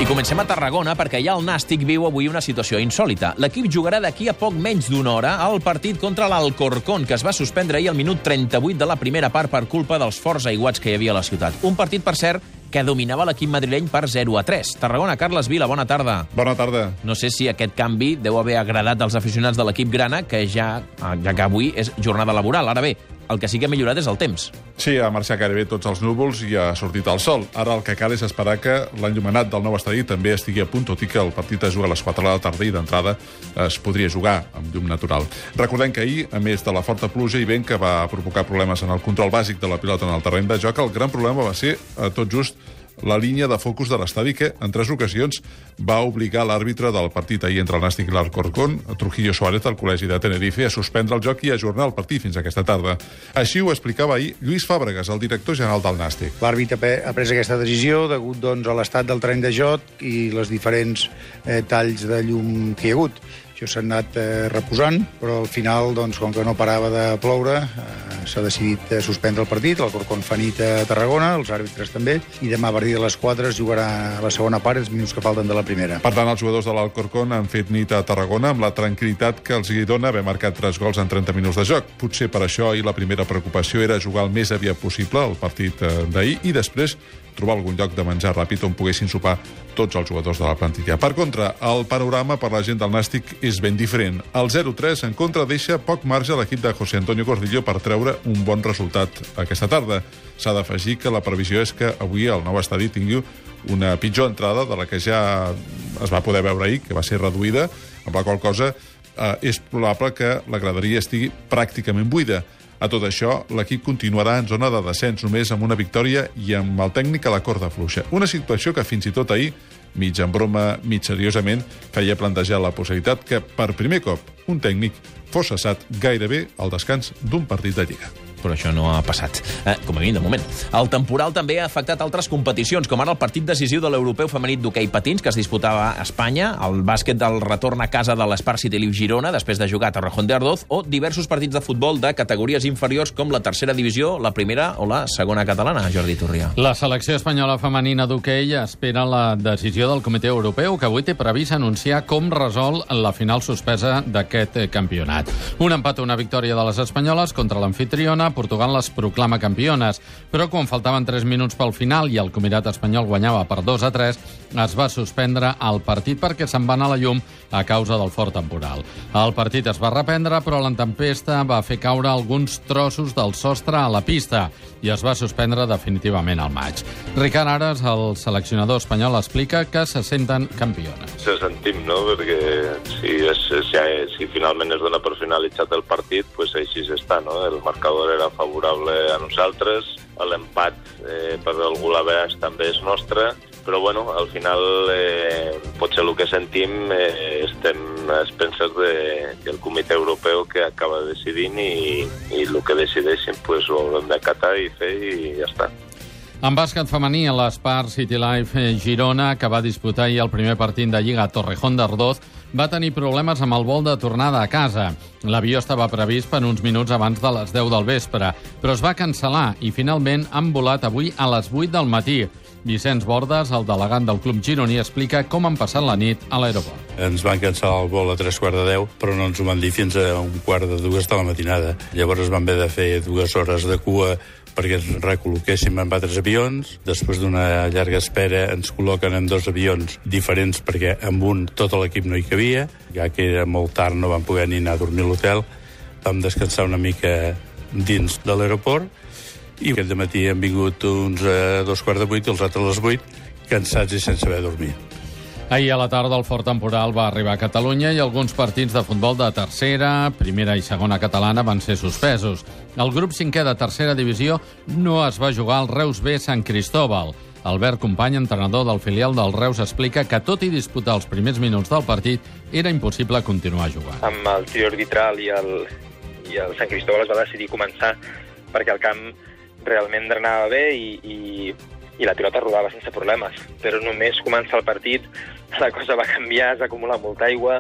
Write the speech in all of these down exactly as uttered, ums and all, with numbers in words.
I comencem a Tarragona perquè ja el Nàstic viu avui una situació insòlita. L'equip jugarà d'aquí a poc menys d'una hora al partit contra l'Alcorcón, que es va suspendre ahir al minut trenta-vuit de la primera part per culpa dels forts aiguats que hi havia a la ciutat. Un partit, per cert, que dominava l'equip madrileny per zero a tres. Tarragona, Carles Vila, bona tarda. Bona tarda. No sé si aquest canvi deu haver agradat als aficionats de l'equip grana, que ja, ja que avui és jornada laboral. Ara bé, el que sí que ha millorat és el temps. Sí, ha marxat gairebé tots els núvols i ha sortit el sol. Ara el que cal és esperar que l'enllumenat del nou estadi també estigui a punt, tot i que el partit es juga a les quatre de la tarda i d'entrada es podria jugar amb llum natural. Recordem que ahir, a més de la forta pluja i vent que va provocar problemes en el control bàsic de la pilota en el terreny de joc, el gran problema va ser, eh, tot just, la línia de focus de l'estadi que, en tres ocasions, va obligar l'àrbitre del partit ahir entre el Nàstic i l'Alcorcón, Trujillo Suárez, al Col·legi de Tenerife, a suspendre el joc i ajornar el partit fins aquesta tarda. Així ho explicava ahir Lluís Fàbregas, el director general del Nàstic. L'àrbitre ha pres aquesta decisió degut doncs, a l'estat del terreny de joc i les diferents eh, talls de llum que hi ha hagut. Això s'ha anat eh, reposant, però al final, doncs, com que no parava de ploure, eh, s'ha decidit eh, suspendre el partit. L'Alcorcón fa nit a Tarragona, els àrbitres també, i demà a partir de les quatre es jugarà la segona part, els minuts que falten de la primera. Per tant, els jugadors de l'Alcorcón han fet nit a Tarragona amb la tranquil·litat que els hi dona haver marcat tres gols en trenta minuts de joc. Potser per això ahir la primera preocupació era jugar el més aviat possible el partit eh, d'ahir i després trobar algun lloc de menjar ràpid on poguessin sopar tots els jugadors de la plantilla. Per contra, el panorama per la gent del Nàstic és ben diferent. El zero tres, en contra, deixa poc marge a l'equip de José Antonio Gordillo per treure un bon resultat aquesta tarda. S'ha d'afegir que la previsió és que avui el nou estadi tingui una pitjor entrada de la que ja es va poder veure ahir, que va ser reduïda, amb la qual cosa eh, és probable que la graderia estigui pràcticament buida. A tot això, l'equip continuarà en zona de descens només amb una victòria i amb el tècnic a la corda fluixa. Una situació que fins i tot ahir, mig en broma, mig seriosament, feia plantejar la possibilitat que, per primer cop, un tècnic fos cessat gairebé al descans d'un partit de Lliga. Però això no ha passat, eh, com a mínim de moment. El temporal també ha afectat altres competicions, com ara el partit decisiu de l'europeu femení d'hoquei patins, que es disputava a Espanya, el bàsquet del retorn a casa de l'Espar City Live Girona, després de jugar a Torrejón de Ardoz, o diversos partits de futbol de categories inferiors com la tercera divisió, la primera o la segona catalana, Jordi Turria. La selecció espanyola femenina d'hoquei espera la decisió del Comitè Europeu, que avui té previst anunciar com resol la final suspesa d'aquest campionat. Un empat o una victòria de les espanyoles contra l'amfitriona, Portugal les proclama campiones, però quan faltaven tres minuts pel final i el comitat espanyol guanyava per dos a tres, es va suspendre el partit perquè se'n va anar a la llum a causa del fort temporal. El partit es va reprendre, però la tempesta va fer caure alguns trossos del sostre a la pista i es va suspendre definitivament al maig. Ricard Ares, el seleccionador espanyol, explica que se senten campiones. Se sentim, no?, perquè si, és, si, si finalment es dona per finalitzat el partit, pues així està, no? El marcador era favorable a nosaltres, l'empat eh, per algú l'avers també és nostre, però bueno, al final eh, potser el que sentim eh, estem a expenses de, del Comitè Europeu que acaba decidint i, i el que decideixin pues, ho haurem d'acatar i fer i ja està. En bàsquet femení, l'Espar City Live Girona, que va disputar ahir el primer partit de Lliga a Torrejón de Ardoz, va tenir problemes amb el vol de tornada a casa. L'avió estava previst per uns minuts abans de les deu del vespre, però es va cancel·lar i finalment han volat avui a les vuit del matí. Vicenç Bordes, el delegat del club gironí, explica com han passat la nit a l'aeroport. Ens van cancel·lar el vol a tres quarts de deu, però no ens ho van dir fins a un quart de dues de la matinada. Llavors van haver de fer dues hores de cua perquè ens recol·loquéssim amb altres avions. Després d'una llarga espera ens col·loquen en dos avions diferents perquè amb un tot l'equip no hi cabia. Ja que era molt tard no vam poder ni anar a dormir a l'hotel. Vam descansar una mica dins de l'aeroport i aquest matí han vingut uns a dos quarts de vuit i els altres a les vuit, cansats i sense haver dormit. Ahir a la tarda el fort temporal va arribar a Catalunya i alguns partits de futbol de tercera, primera i segona catalana van ser suspesos. El grup cinquè de tercera divisió no es va jugar al Reus B Sant Cristóbal. Albert Company, entrenador del filial del Reus, explica que tot i disputar els primers minuts del partit era impossible continuar jugant. Amb el tiro arbitral i el, i el Sant Cristóbal es va decidir començar perquè el camp realment drenava bé i, i, i la pilota rodava sense problemes. Però només comença el partit, la cosa va canviar, es va acumular molta aigua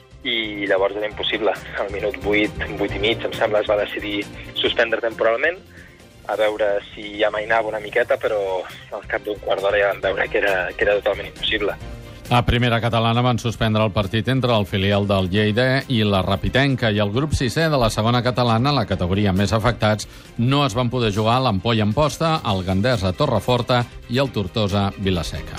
i llavors era impossible. Al minut vuit, vuit i mig, em sembla, es va decidir suspendre temporalment a veure si amainava una miqueta, però al cap d'un quart d'hora ja vam veure que era, que era totalment impossible. A primera catalana van suspendre el partit entre el filial del Lleida i la Rapitenca, i el grup sisè de la segona catalana, la categoria més afectats, no es van poder jugar a l'Ampolla Amposta, el Gandesa Torreforta i el Tortosa Vilaseca.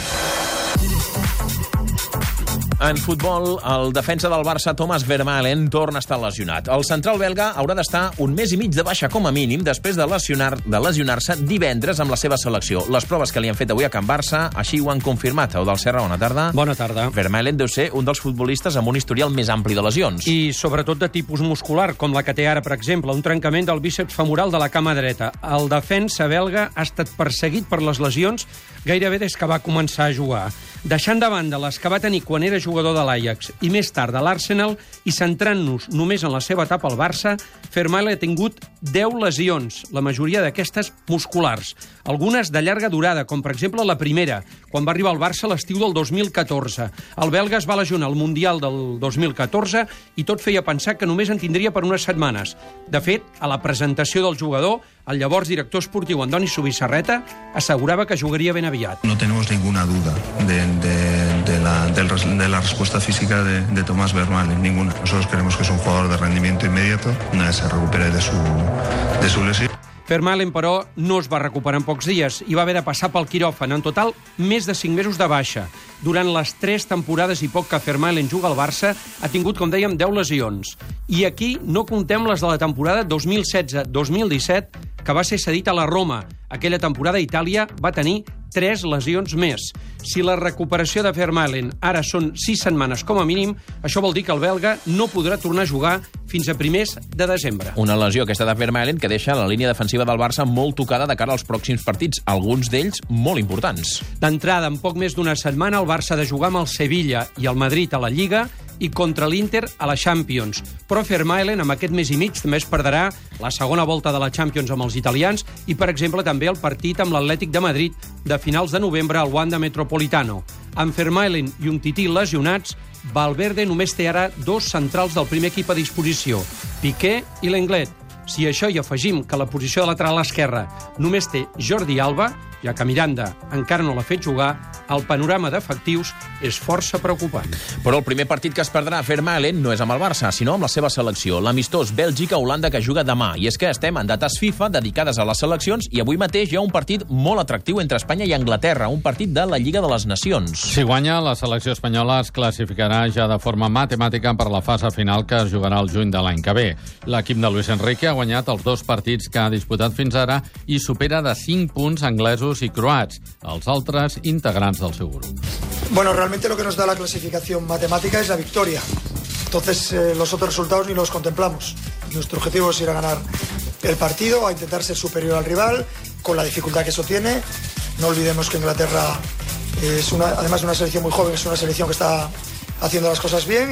En futbol, el defensa del Barça, Thomas Vermaelen, torna a estar lesionat. El central belga haurà d'estar un mes i mig de baixa com a mínim després de lesionar, de lesionar-se divendres amb la seva selecció. Les proves que li han fet avui a Can Barça així ho han confirmat. Eudald Serra, bona tarda. Bona tarda. Vermaelen deu ser un dels futbolistes amb un historial més ampli de lesions. I sobretot de tipus muscular, com la que té ara, per exemple, un trencament del bíceps femoral de la cama dreta. El defensa belga ha estat perseguit per les lesions gairebé des que va començar a jugar, deixant de banda les que va tenir quan era jugador de l'Ajax i més tard de l'Arsenal, i centrant-nos només en la seva etapa al Barça, Vermaelen ha tingut deu lesions, la majoria d'aquestes musculars, algunes de llarga durada, com per exemple la primera, quan va arribar al Barça l'estiu del dos mil catorze. El belga es va lesionar al Mundial del dos mil catorze i tot feia pensar que només en tindria per unes setmanes. De fet, a la presentació del jugador, el llavors director esportiu Andoni Subissarreta assegurava que jugaria ben aviat. No tenemos ninguna duda de, de, de, la, de, de la respuesta física de, de Thomas Vermaelen, ninguna. Nosotros creemos que es un jugador de rendimiento inmediato, una vez se recupere de su, de su lesión. Vermaelen, però, no es va recuperar en pocs dies i va haver de passar pel quiròfan. En total, més de cinc mesos de baixa. Durant les tres temporades i poc que Vermaelen juga al Barça, ha tingut, com dèiem, deu lesions. I aquí no contem les de la temporada dos mil setze dos mil disset, que va ser cedit a la Roma. Aquella temporada Itàlia va tenir tres lesions més. Si la recuperació de Vermaelen ara són sis setmanes com a mínim, això vol dir que el belga no podrà tornar a jugar fins a primers de desembre. Una lesió aquesta de Vermaelen que deixa la línia defensiva del Barça molt tocada de cara als pròxims partits, alguns d'ells molt importants. D'entrada, en poc més d'una setmana, el Barça ha de jugar amb el Sevilla i el Madrid a la Lliga i contra l'Inter a la Champions. Però Vermaelen, amb aquest mes i mig, també es perdrà la segona volta de la Champions amb els italians i, per exemple, també el partit amb l'Atlètic de Madrid de finals de novembre al Wanda Metropolitano. Amb Vermaelen i Umtiti lesionats, Valverde només té ara dos centrals del primer equip a disposició, Piqué i Lenglet. Si a això hi afegim que la posició de lateral esquerra només té Jordi Alba, ja que Miranda encara no l'ha fet jugar, el panorama d'efectius és força preocupant. Però el primer partit que es perdrà a Vermaelen no és amb el Barça, sinó amb la seva selecció, l'amistós Bèlgica-Holanda, que juga demà. I és que estem en dates FIFA dedicades a les seleccions i avui mateix hi ha un partit molt atractiu entre Espanya i Anglaterra, un partit de la Lliga de les Nacions. Si guanya, la selecció espanyola es classificarà ja de forma matemàtica per la fase final que es jugarà el juny de l'any que ve. L'equip de Luis Enrique ha guanyat els dos partits que ha disputat fins ara i supera de cinc punts anglesos i croats, els altres integrants del seu grup. Bueno, realmente lo que nos da la clasificación matemática es la victoria. Entonces, eh, los otros resultados ni los contemplamos. Nuestro objetivo es ir a ganar el partido, a intentar ser superior al rival, con la dificultad que eso tiene. No olvidemos que Inglaterra es una, además de una selección muy joven, es una selección que está haciendo las cosas bien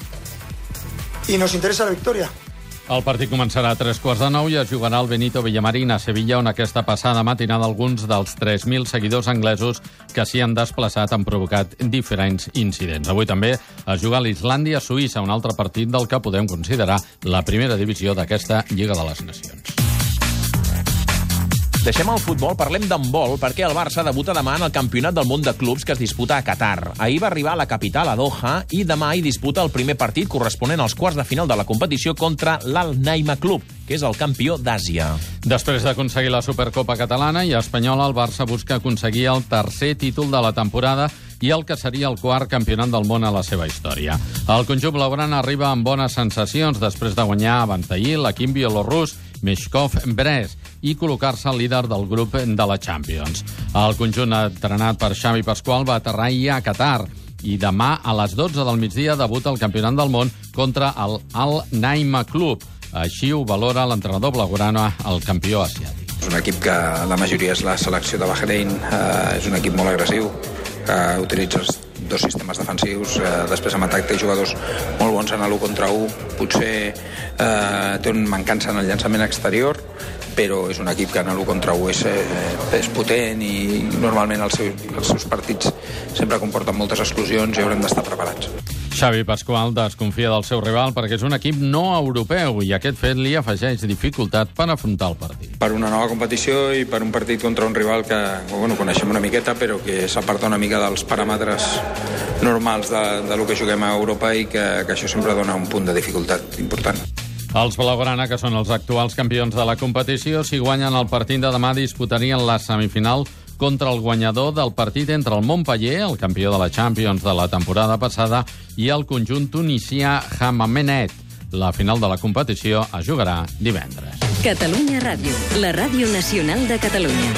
y, y nos interesa la victoria. El partit començarà a tres quarts de nou i es jugarà al Benito Villamarín a Sevilla, on aquesta passada matinada alguns dels tres mil seguidors anglesos que s'hi han desplaçat han provocat diferents incidents. Avui també es juga a l'Islàndia-Suïssa, un altre partit del que podem considerar la primera divisió d'aquesta Lliga de les Nacions. Deixem el futbol, parlem d'handbol, perquè el Barça debuta demà en el Campionat del Món de Clubs que es disputa a Qatar. Ahir va arribar a la capital, a Doha, i demà hi disputa el primer partit corresponent als quarts de final de la competició contra l'Al Naima Club, que és el campió d'Àsia. Després d'aconseguir la Supercopa catalana i espanyola, el Barça busca aconseguir el tercer títol de la temporada i el que seria el quart campionat del món a la seva història. El conjunt blaugrana arriba amb bones sensacions després de guanyar abans d'ahir l'equip bielorrus Meshkov Brest i col·locar-se al líder del grup de la Champions. El conjunt entrenat per Xavi Pasqual va aterrar ahir a Qatar i demà a les dotze del migdia debuta el campionat del món contra el Al Naima Club. Així ho valora l'entrenador blaugrana, el campió asiàtic. És un equip que la majoria és la selecció de Bahrein, eh, és un equip molt agressiu, que utilitza els dos sistemes defensius, eh, després amb atac té jugadors molt bons en l'u contra u, potser eh, té una mancança en el llançament exterior, però és un equip que en l'u contra u és, eh, és potent i normalment els seus, els seus partits sempre comporten moltes exclusions i haurem d'estar preparats. Xavi Pasqual desconfia del seu rival perquè és un equip no europeu i aquest fet li afegeix dificultat per afrontar el partit. Per una nova competició i per un partit contra un rival que bueno, coneixem una miqueta però que s'aparta una mica dels paràmetres normals de, de lo que juguem a Europa i que, que això sempre dona un punt de dificultat important. Els blaugrana, que són els actuals campions de la competició, si guanyen el partit de demà disputarien la semifinal contra el guanyador del partit entre el Montpellier, el campió de la Champions de la temporada passada, i el conjunt tunisià Hamamenet. La final de la competició es jugarà divendres. Catalunya Ràdio, la ràdio nacional de Catalunya.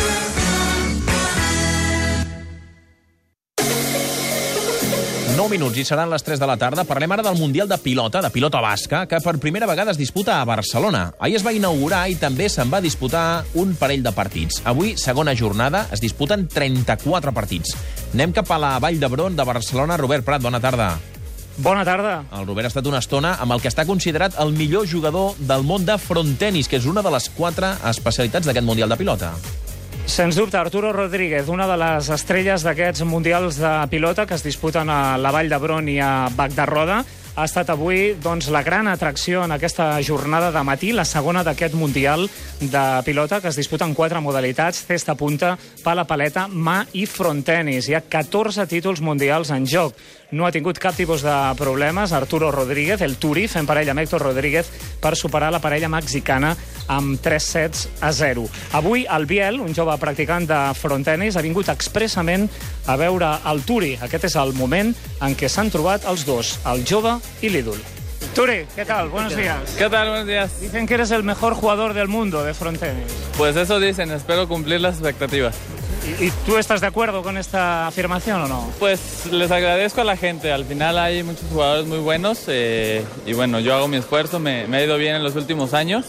nou minuts i seran les tres de la tarda. Parlem ara del Mundial de Pilota, de pilota basca, que per primera vegada es disputa a Barcelona. Ahir es va inaugurar i també se'n va disputar un parell de partits. Avui, segona jornada, es disputen trenta-quatre partits. Anem cap a la Vall d'Hebron de Barcelona. Robert Prat, bona tarda. Bona tarda. El Robert ha estat una estona amb el que està considerat el millor jugador del món de frontenis, que és una de les quatre especialitats d'aquest Mundial de Pilota. Sens dubte, Arturo Rodríguez, una de les estrelles d'aquests mundials de pilota que es disputen a la Vall d'Hebron i a Bac de Roda, ha estat avui doncs, la gran atracció en aquesta jornada de matí, la segona d'aquest Mundial de pilota, que es disputa en quatre modalitats: cesta punta, pala paleta, mà i frontenis. Hi ha catorze títols mundials en joc. No ha tingut cap tipus de problemes Arturo Rodríguez, el Turi, fent parella amb Héctor Rodríguez per superar la parella mexicana amb tres sets a zero. Avui el Biel, un jove practicant de frontenis, ha vingut expressament a veure el Turi. Aquest és el moment en què s'han trobat els dos, el jove y l'ídol. Turi, ¿qué tal? Buenos días. ¿Qué tal? Buenos días. Dicen que eres el mejor jugador del mundo de frontenis. Pues eso dicen, espero cumplir las expectativas. ¿Y, ¿Y tú estás de acuerdo con esta afirmación o no? Pues les agradezco a la gente, al final hay muchos jugadores muy buenos eh, y bueno, yo hago mi esfuerzo, me, me ha ido bien en los últimos años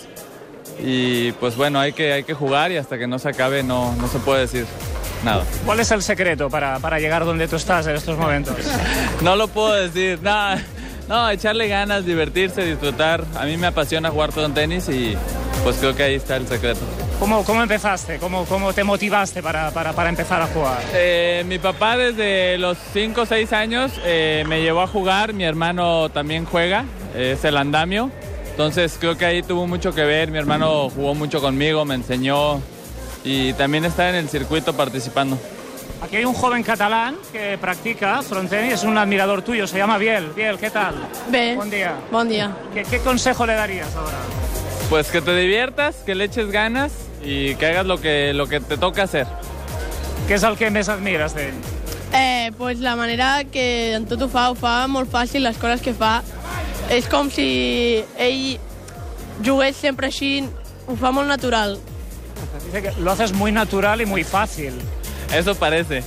y pues bueno, hay que, hay que jugar y hasta que no se acabe no, no se puede decir nada. ¿Cuál es el secreto para, para llegar donde tú estás en estos momentos? No lo puedo decir, nada. No, echarle ganas, divertirse, disfrutar. A mí me apasiona jugar frontenis y pues creo que ahí está el secreto. ¿Cómo, cómo empezaste? ¿Cómo, cómo te motivaste para, para, para empezar a jugar? Eh, mi papá desde los cinco o seis años eh, me llevó a jugar. Mi hermano también juega, eh, es el andamio. Entonces creo que ahí tuvo mucho que ver. Mi hermano jugó mucho conmigo, me enseñó y también está en el circuito participando. Aquí hay un joven catalán que practica frontenis, es un admirador tuyo, se llama Biel. Biel, ¿qué tal? Bé. Buen día. Bon dia. ¿Qué, qué consejo le darías ahora? Pues que te diviertas, que le eches ganas y que hagas lo que, lo que te toca hacer. Què és el que més admires d'ell? Eh, pues la manera que en tot ho fa, ho fa molt fàcil, les coses que fa. És com si ell jugués sempre així, ho fa molt natural. Dice que lo haces muy natural y muy fácil. Eso parece.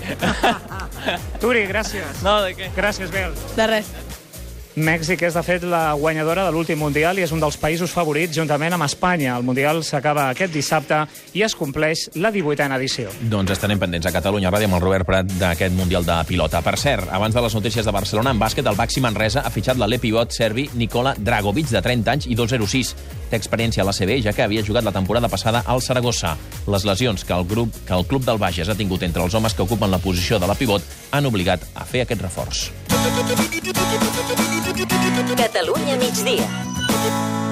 Turi, gràcies. No, de què? Gràcies, Biel. De res. Mèxic és, de fet, la guanyadora de l'últim Mundial i és un dels països favorits juntament amb Espanya. El Mundial s'acaba aquest dissabte i es compleix la divuitena edició. Doncs estarem pendents a Catalunya Ràdio amb el Robert Prat d'aquest Mundial de Pilota. Per cert, abans de les notícies de Barcelona, en bàsquet, el Baxi Manresa ha fitxat l'alè pivot serbi Nikola Dragovic, de trenta anys i dos zero sis. Té experiència a l'A C B, ja que havia jugat la temporada passada al Saragossa. Les lesions que el, grup, que el club del Bages ha tingut entre els homes que ocupen la posició de la pivot han obligat a fer aquest reforç. Catalunya migdia.